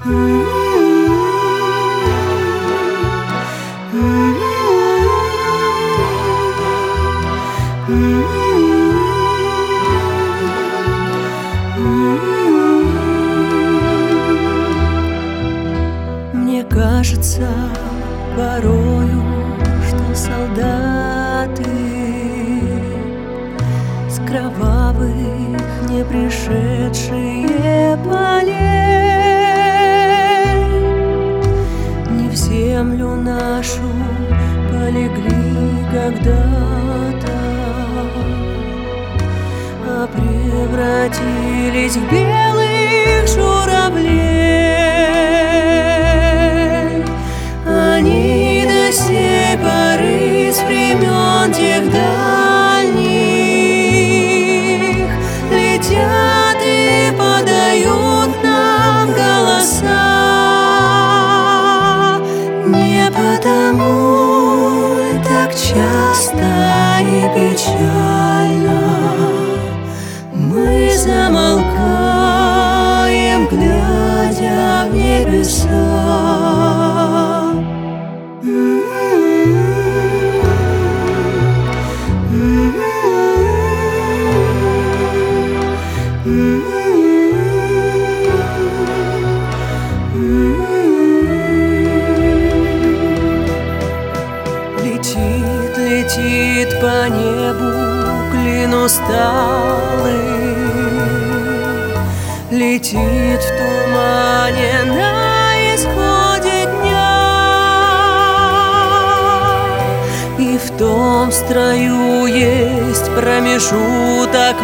Мне кажется порою, что солдаты с кровавых не пришедшие полей не в землю нашу полегли когда-то, а превратились в белых журавлей. Они до сей поры с времен тех дальних летят и подают нам голоса. Не потому так часто и печально мы замолкаем, глядя в небеса. Летит по небу клин усталый, летит в тумане на исходе дня, и в том строю есть промежуток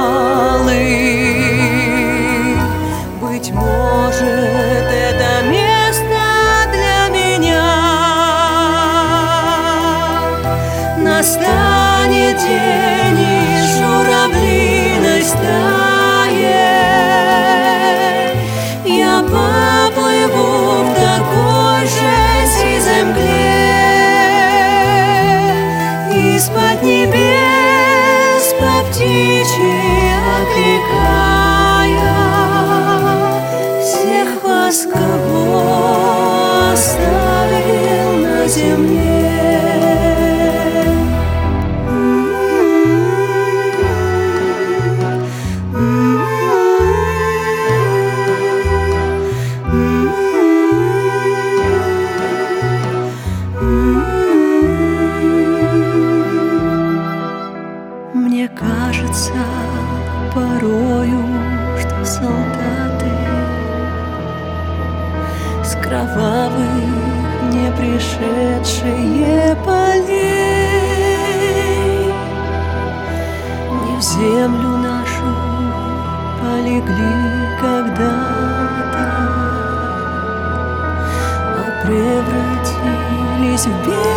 малый. Быть может, это место для меня. Настанет день, и журавлиной стаей я поплыву в такой же сизой мгле. Из-под небес по птичьи окликая всех вас, кого оставил на земле. Мне кажется порою, что солдаты с кровавых не пришедшие полей не в землю нашу полегли когда-то, а превратились в белых